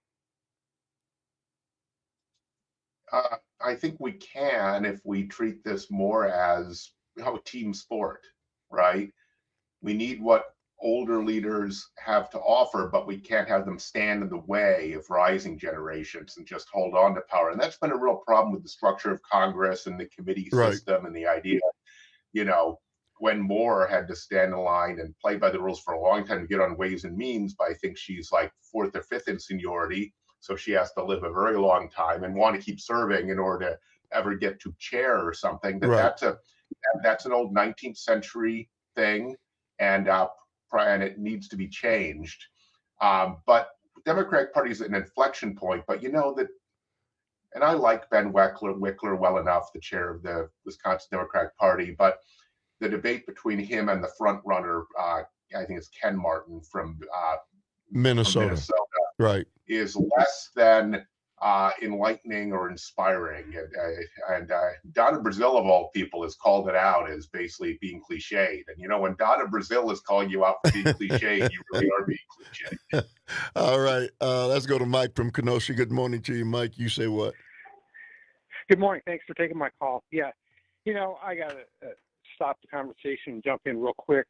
I think we can if we treat this more as a team sport, right? We need what older leaders have to offer, but we can't have them stand in the way of rising generations and just hold on to power. And that's been a real problem with the structure of Congress and the committee system, and the idea, when Moore had to stand in line and play by the rules for a long time to get on Ways and Means, but I think she's like 4th or 5th in seniority, so she has to live a very long time and want to keep serving in order to ever get to chair or something. That's an old 19th century thing, and it needs to be changed. But the Democratic Party is an inflection point. But that, and I like Ben Wickler well enough, the chair of the Wisconsin Democratic Party, but the debate between him and the front runner, I think it's Ken Martin from Minnesota, right, is less than enlightening or inspiring. And Donna Brazile, of all people, has called it out as basically being cliched. And when Donna Brazile is calling you out for being cliched, you really are being cliched. All right, let's go to Mike from Kenosha. Good morning to you, Mike. You say what? Good morning. Thanks for taking my call. Yeah, I got to stop the conversation and jump in real quick.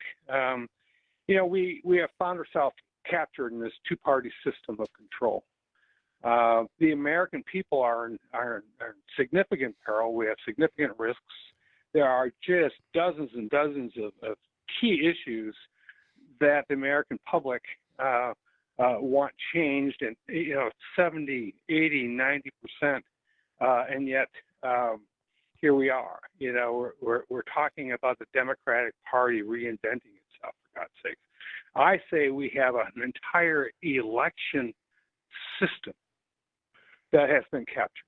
We have found ourselves captured in this two-party system of control. The American people are in significant peril. We have significant risks. There are just dozens and dozens of key issues that the American public want changed, and 70, 80, 90%, and yet here we are. We're talking about the Democratic Party reinventing itself, for God's sake. I say we have an entire election system that has been captured,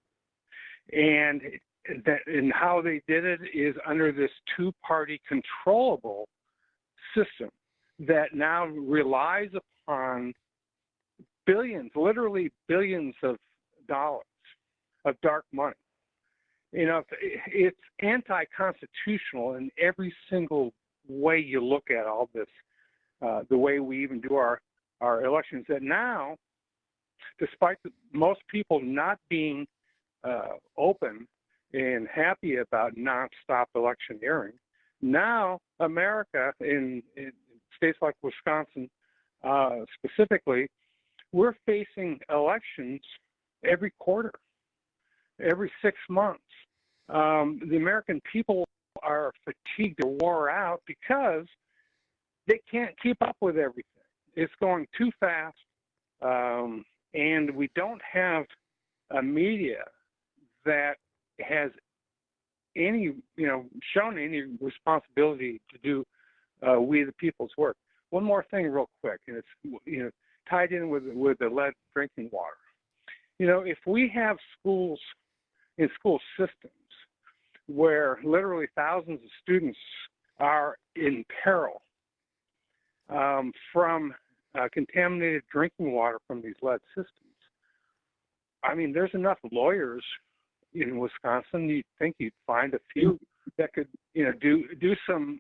and how they did it is under this two-party controllable system that now relies upon billions, literally billions of dollars of dark money. It's anti-constitutional in every single way you look at all this, the way we even do our elections, that now, despite most people not being open and happy about nonstop electioneering, now America, in states like Wisconsin specifically, we're facing elections every quarter, every 6 months. The American people are fatigued or wore out because they can't keep up with everything. It's going too fast, and we don't have a media that has any, shown any responsibility to do we the people's work. One more thing real quick, and it's tied in with the lead drinking water. If we have schools in school systems where literally thousands of students are in peril from contaminated drinking water from these lead systems. I mean, there's enough lawyers in Wisconsin. You'd think you'd find a few that could, do some,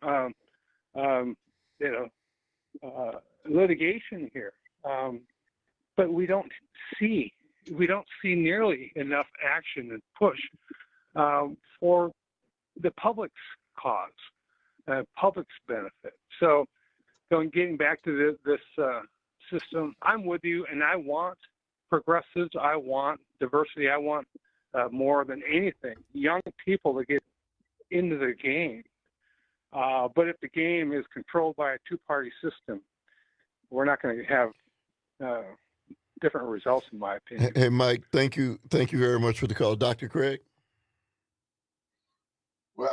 litigation here. But we don't see nearly enough action and push for the public's cause, public's benefit. So, getting back to this system, I'm with you, and I want progressives, I want diversity, I want more than anything, young people to get into the game. But if the game is controlled by a two-party system, we're not going to have different results, in my opinion. Hey, Mike, thank you very much for the call. Dr. Craig? Well,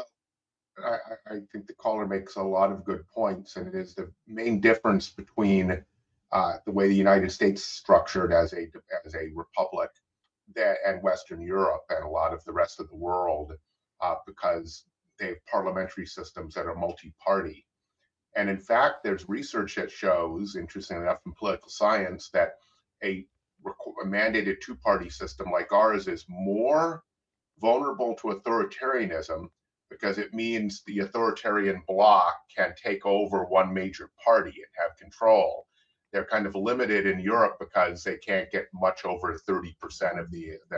I think the caller makes a lot of good points, and it is the main difference between the way the United States is structured as a republic and Western Europe and a lot of the rest of the world, because they have parliamentary systems that are multi-party. And in fact, there's research that shows, interestingly enough, in political science, that a mandated two-party system like ours is more vulnerable to authoritarianism because it means the authoritarian bloc can take over one major party and have control. They're kind of limited in Europe because they can't get much over 30% of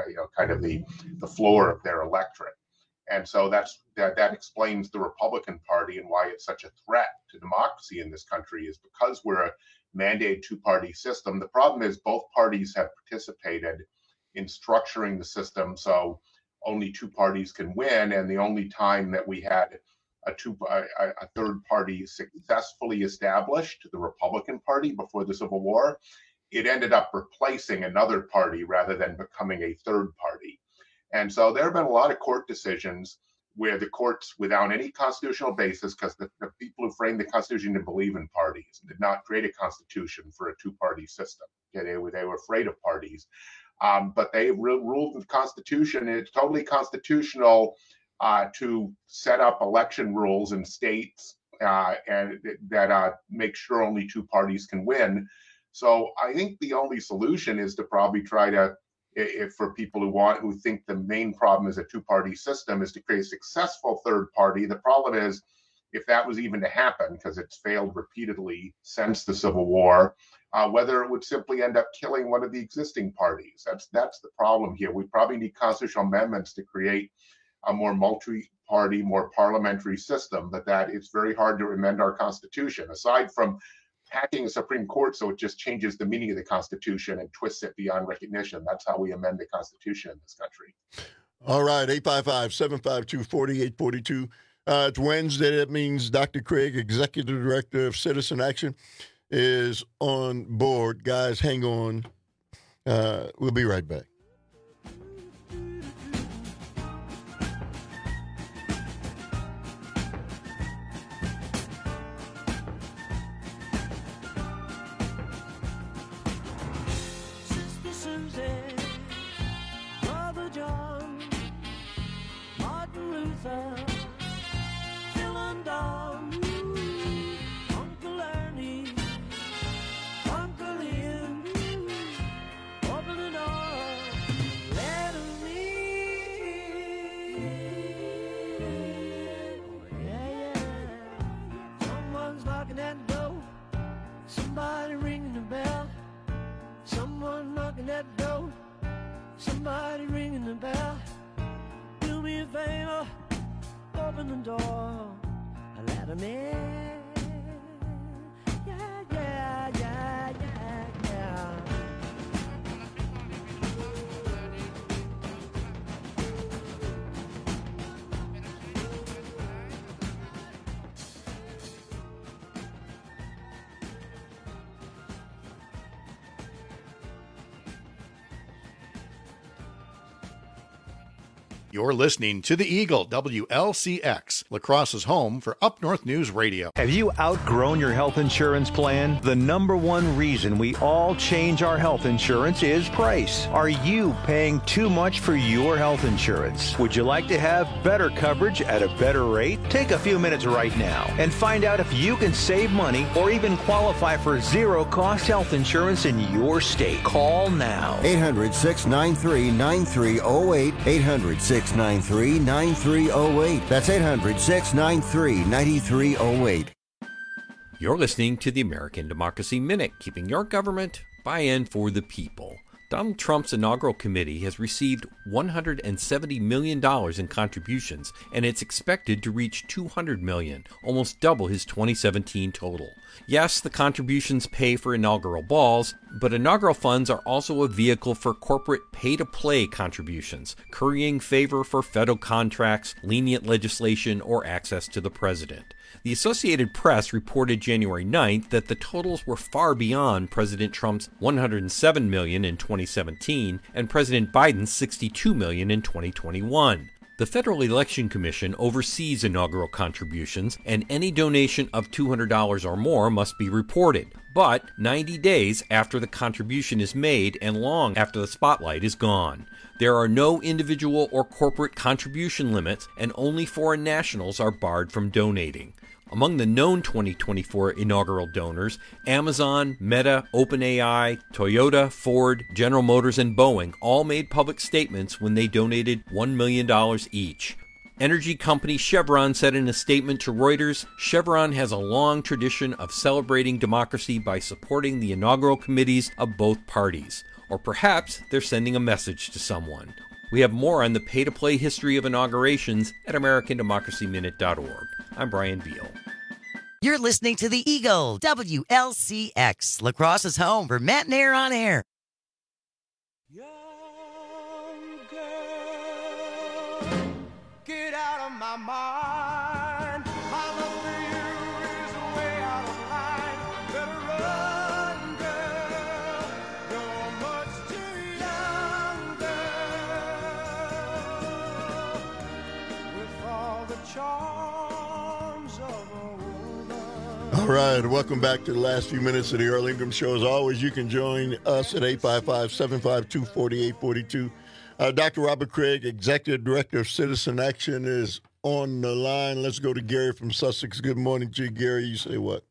the floor of their electorate. And so that explains the Republican Party and why it's such a threat to democracy in this country, is because we're a mandated two-party system. The problem is both parties have participated in structuring the system so only two parties can win, and the only time that we had a third party successfully established, the Republican Party, before the Civil War, it ended up replacing another party rather than becoming a third party. And so there have been a lot of court decisions where the courts, without any constitutional basis, because the people who framed the Constitution didn't believe in parties, did not create a constitution for a two-party system. They were afraid of parties. But they ruled the Constitution, and it's totally constitutional to set up election rules in states and that make sure only two parties can win. So I think the only solution is to probably try to, if for people who think the main problem is a two-party system, is to create a successful third party. The problem is, if that was even to happen, because it's failed repeatedly since the Civil War, whether it would simply end up killing one of the existing parties. That's the problem here. We probably need constitutional amendments to create a more multi-party, more parliamentary system, but that it's very hard to amend our Constitution, aside from hacking the Supreme Court so it just changes the meaning of the Constitution and twists it beyond recognition. That's how we amend the Constitution in this country. All right, 855-752-4842. It's Wednesday. That means Dr. Craig, Executive Director of Citizen Action, is on board. Guys, hang on. We'll be right back. Sister Susie, Brother John, Martin Luther, Phil and Don, Uncle Ernie, Uncle Ian, open the door, let 'em in. Yeah, yeah. Someone's knocking at the door, somebody ringing the bell. Someone knocking at the door, somebody ringing the bell. Do me a favor, open the door, let 'em in. Yeah, yeah, yeah, yeah, yeah. You're listening to The Eagle, WLCX, La Crosse's home for Up North News Radio. Have you outgrown your health insurance plan? The number one reason we all change our health insurance is price. Are you paying too much for your health insurance? Would you like to have better coverage at a better rate? Take a few minutes right now and find out if you can save money or even qualify for zero-cost health insurance in your state. Call now. 800-693-9308. 800-693-9308. That's 800-693-9308. You're listening to the American Democracy Minute, keeping your government by and for the people. Donald Trump's inaugural committee has received $170 million in contributions, and it's expected to reach $200 million, almost double his 2017 total. Yes, the contributions pay for inaugural balls, but inaugural funds are also a vehicle for corporate pay-to-play contributions, currying favor for federal contracts, lenient legislation, or access to the president. The Associated Press reported January 9th that the totals were far beyond President Trump's $107 million in 2017 and President Biden's $62 million in 2021. The Federal Election Commission oversees inaugural contributions, and any donation of $200 or more must be reported, but 90 days after the contribution is made and long after the spotlight is gone. There are no individual or corporate contribution limits, and only foreign nationals are barred from donating. Among the known 2024 inaugural donors, Amazon, Meta, OpenAI, Toyota, Ford, General Motors, and Boeing all made public statements when they donated $1 million each. Energy company Chevron said in a statement to Reuters, Chevron has a long tradition of celebrating democracy by supporting the inaugural committees of both parties. Or perhaps they're sending a message to someone. We have more on the pay-to-play history of inaugurations at AmericanDemocracyMinute.org. I'm Brian Beal. You're listening to The Eagle, WLCX, La Crosse's home for Matt and Air on Air. Get out of my mind. My love for you is way out of line. Better run, girl. You're much too young, girl. With all the charms of a woman. All right, welcome back to the last few minutes of the Earl Ingram Show. As always, you can join us at 855-752-4842. Dr. Robert Craig, Executive Director of Citizen Action, is on the line. Let's go to Gary from Sussex. Good morning to you, Gary. You say what?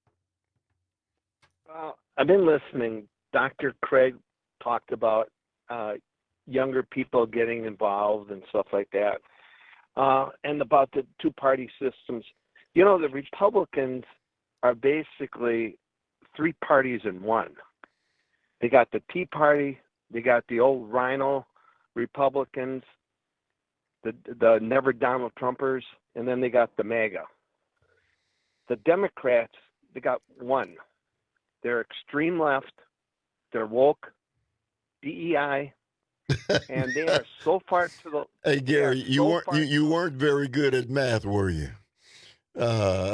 I've been listening. Dr. Craig talked about younger people getting involved and stuff like that, and about the two-party systems. You know, the Republicans are basically three parties in one. They got the Tea Party, they got the old Rhino Republicans, the never Donald Trumpers, and then they got the MAGA. The Democrats, they got one. They're extreme left, they're woke, DEI, and they are so far to the. Hey Gary, you weren't very good at math, were you? They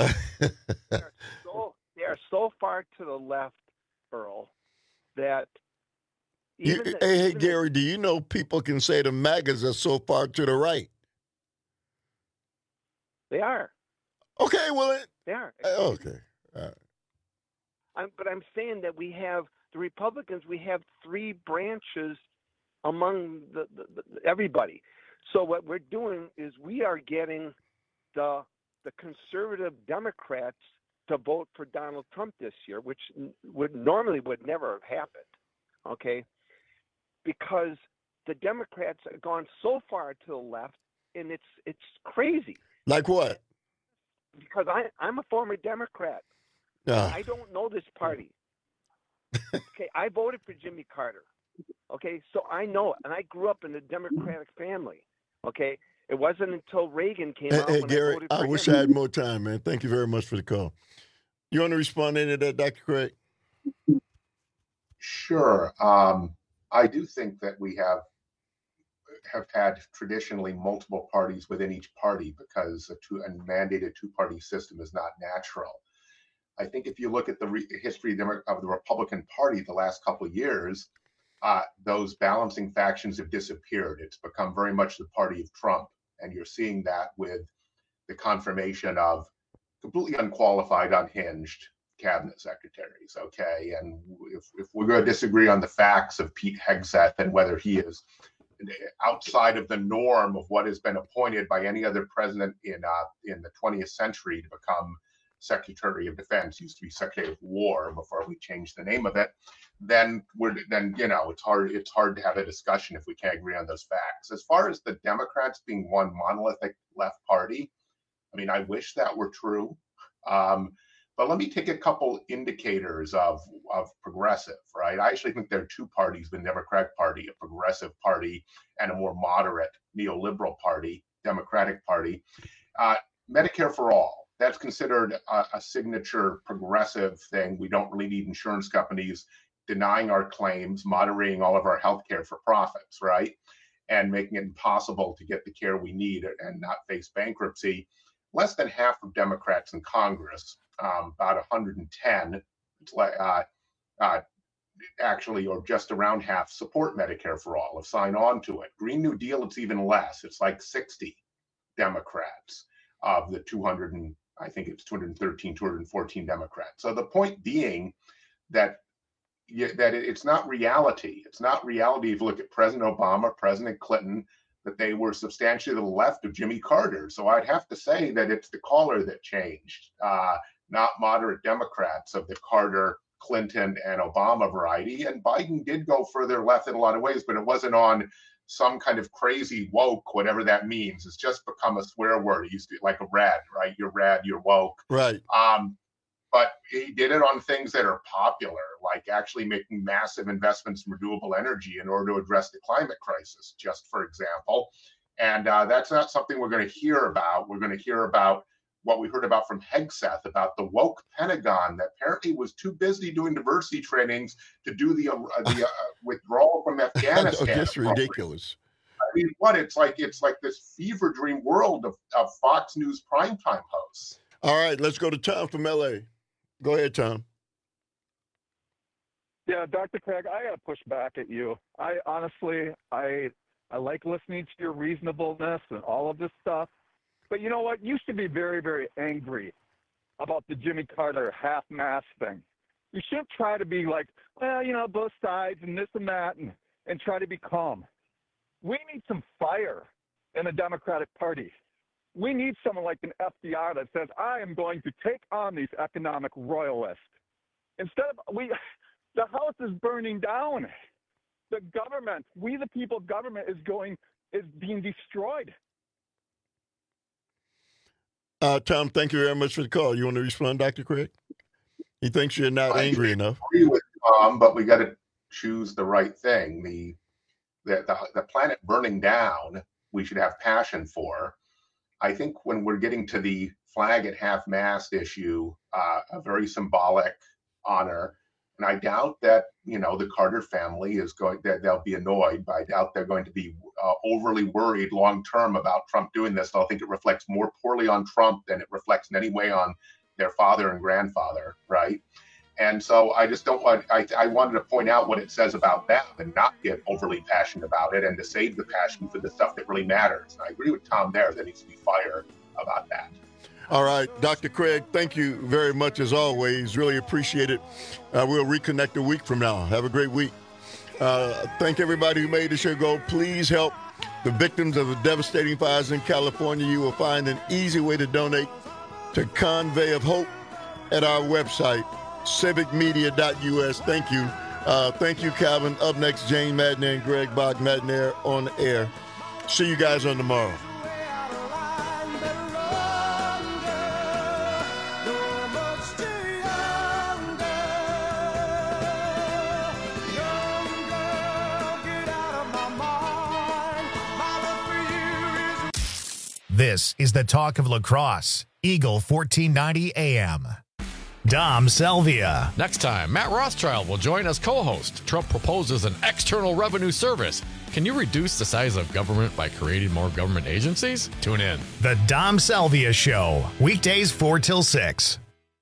are so far to the left, Earl, that. Hey, Gary, do you know people can say the MAGAs are so far to the right? They are. Okay, well, they are. Okay. All right. But I'm saying that we have the Republicans. We have three branches among the everybody. So what we're doing is we are getting the conservative Democrats to vote for Donald Trump this year, which would never have happened. Okay. Because the Democrats have gone so far to the left, and it's crazy. Like what? Because I'm a former Democrat. I don't know this party. Okay, I voted for Jimmy Carter. Okay, so I know it, and I grew up in a Democratic family. Okay, it wasn't until Reagan came out when Gary, I voted for him. I wish I had more time, man. Thank you very much for the call. You want to respond to any of that, Dr. Craig? Sure. I do think that we have had traditionally multiple parties within each party because a mandated two-party system is not natural. I think if you look at the history of the Republican Party the last couple of years, those balancing factions have disappeared. It's become very much the party of Trump. And you're seeing that with the confirmation of completely unqualified, unhinged cabinet secretaries. Okay. And if we're going to disagree on the facts of Pete Hegseth and whether he is outside of the norm of what has been appointed by any other president in the 20th century to become Secretary of Defense, used to be Secretary of War before we changed the name of it, then it's hard to have a discussion if we can't agree on those facts. As far as the Democrats being one monolithic left party, I mean, I wish that were true. But let me take a couple indicators of progressive, right? I actually think there are two parties, the Democratic Party, a progressive party, and a more moderate neoliberal party, Democratic Party. Medicare for all, that's considered a signature progressive thing. We don't really need insurance companies denying our claims, moderating all of our health care for profits, right? And making it impossible to get the care we need and not face bankruptcy. Less than half of Democrats in Congress, about 110, actually, or just around half, support Medicare for all, have signed on to it. Green New Deal, it's even less. It's like 60 Democrats of the 213, 214 Democrats. So the point being that it's not reality. It's not reality if you look at President Obama, President Clinton, that they were substantially to the left of Jimmy Carter. So I'd have to say that it's the caller that changed, not moderate Democrats of the Carter, Clinton, and Obama variety. And Biden did go further left in a lot of ways, but it wasn't on some kind of crazy woke, whatever that means. It's just become a swear word. It used to be like a rad, right? You're rad, you're woke. Right. But he did it on things that are popular, like actually making massive investments in renewable energy in order to address the climate crisis, just for example. And that's not something we're going to hear about. We're going to hear about what we heard about from Hegseth, about the woke Pentagon that apparently was too busy doing diversity trainings to do the withdrawal from Afghanistan. That's ridiculous. I mean, it's like this fever dream world of Fox News primetime hosts. All right, let's go to Tom from LA. Go ahead, Tom. Yeah, Dr. Craig, I got to push back at you. I honestly like listening to your reasonableness and all of this stuff. But you know what? You should be very, very angry about the Jimmy Carter half-mast thing. You shouldn't try to be like, well, both sides and this and that and try to be calm. We need some fire in the Democratic Party. We need someone like an FDR that says, I am going to take on these economic royalists. Instead of, the house is burning down. The government, we the people government is being destroyed. Tom, thank you very much for the call. You want to respond, Dr. Craig? He thinks you're not angry enough. I agree with Tom, but we got to choose the right thing. The planet burning down, we should have passion for. I think when we're getting to the flag at half-mast issue, a very symbolic honor, and I doubt that the Carter family that they'll be annoyed, but I doubt they're going to be overly worried long-term about Trump doing this. I think it reflects more poorly on Trump than it reflects in any way on their father and grandfather, right? And so I just don't want, I wanted to point out what it says about them and not get overly passionate about it and to save the passion for the stuff that really matters. And I agree with Tom there. There needs to be fire about that. All right, Dr. Craig, thank you very much as always. Really appreciate it. We'll reconnect a week from now. Have a great week. Thank everybody who made the show go. Please help the victims of the devastating fires in California. You will find an easy way to donate to Convoy of Hope at our website, civicmedia.us. Thank you. Thank you, Calvin. Up next, Jane Madden and Greg Bach Madden on air. See you guys on tomorrow. This is the talk of La Crosse, Eagle 1490 AM. Dom Salvia. Next time, Matt Rothschild will join as co-host. Trump proposes an external revenue service. Can you reduce the size of government by creating more government agencies? Tune in. The Dom Salvia Show, weekdays 4 till 6.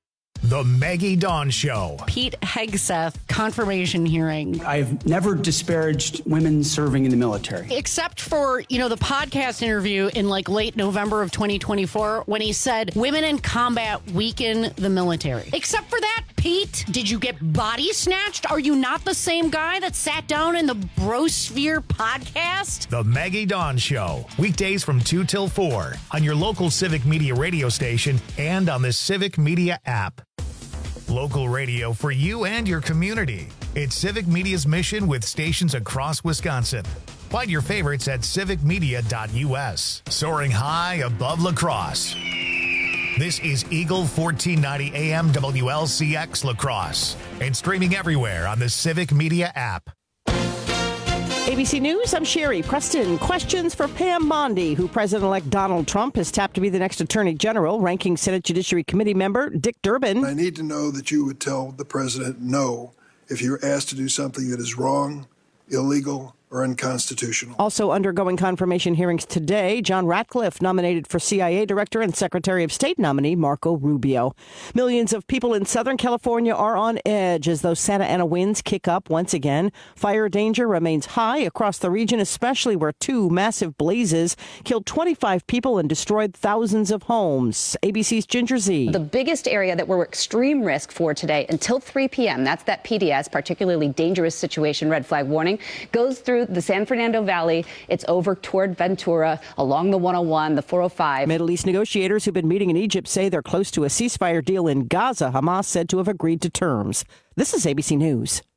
The Maggie Dawn Show. Pete Hegseth confirmation hearing. I've never disparaged women serving in the military. Except for, the podcast interview in late November of 2024 when he said women in combat weaken the military. Except for that, Pete, did you get body snatched? Are you not the same guy that sat down in the Brosphere podcast? The Maggie Dawn Show. Weekdays from 2 till 4 on your local Civic Media radio station and on the Civic Media app. Local radio for you and your community. It's Civic Media's mission with stations across Wisconsin. Find your favorites at civicmedia.us. Soaring high above La Crosse. This is Eagle 1490 AM WLCX La Crosse and streaming everywhere on the Civic Media app. ABC News, I'm Sherry Preston. Questions for Pam Bondi, who President-elect Donald Trump has tapped to be the next Attorney General. Ranking Senate Judiciary Committee member Dick Durbin. I need to know that you would tell the president no if you're asked to do something that is wrong, illegal, or unconstitutional. Also undergoing confirmation hearings today, John Ratcliffe nominated for CIA Director and Secretary of State nominee Marco Rubio. Millions of people in Southern California are on edge as those Santa Ana winds kick up once again. Fire danger remains high across the region, especially where two massive blazes killed 25 people and destroyed thousands of homes. ABC's Ginger Z. The biggest area that we're extreme risk for today until 3 p.m., that's that PDS, particularly dangerous situation red flag warning, goes through the San Fernando Valley. It's over toward Ventura, along the 101, the 405. Middle East negotiators who've been meeting in Egypt say they're close to a ceasefire deal in Gaza. Hamas said to have agreed to terms. This is ABC News.